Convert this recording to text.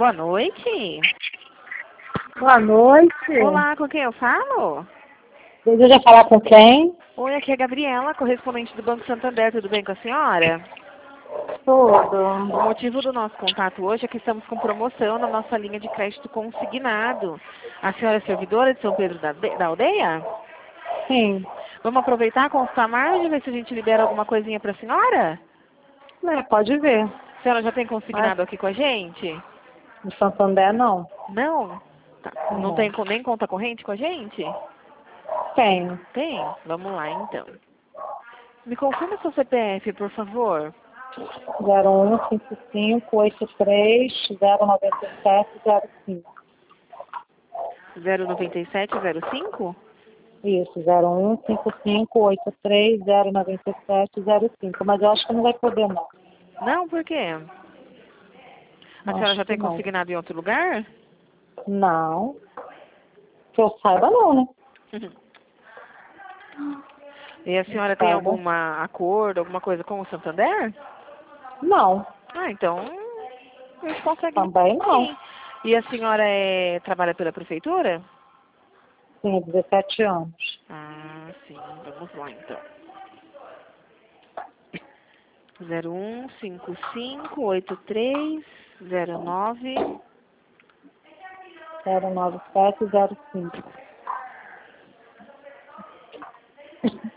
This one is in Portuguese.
Boa noite. Boa noite. Olá, com quem eu falo? Deseja falar com quem? Oi, aqui é a Gabriela, correspondente do Banco Santander. Tudo bem com a senhora? Tudo. O motivo do nosso contato hoje é que estamos com promoção na nossa linha de crédito consignado. A senhora é servidora de São Pedro da Aldeia? Sim. Vamos aproveitar, consultar mais e ver se a gente libera alguma coisinha para a senhora? Pode ver. A senhora já tem consignado aqui com a gente? De Santander, não. Não? Tá. Não tem nem conta corrente com a gente? Tenho. Tem? Vamos lá, então. Me confirma seu CPF, por favor. 015583097005. 09705? Isso, 015583097005. Mas eu acho que não vai poder, não. Não, por quê? A Não, senhora acho já que tem não. consignado em outro lugar? Não. Que eu saiba, não, né? E a senhora tem Saiba. algum acordo, alguma coisa com o Santander? Não. Ah, então a gente consegue. Também não. Sim. E a senhora trabalha pela prefeitura? Sim, 17 anos. Ah, sim. Vamos lá, então. 01558309. 09705.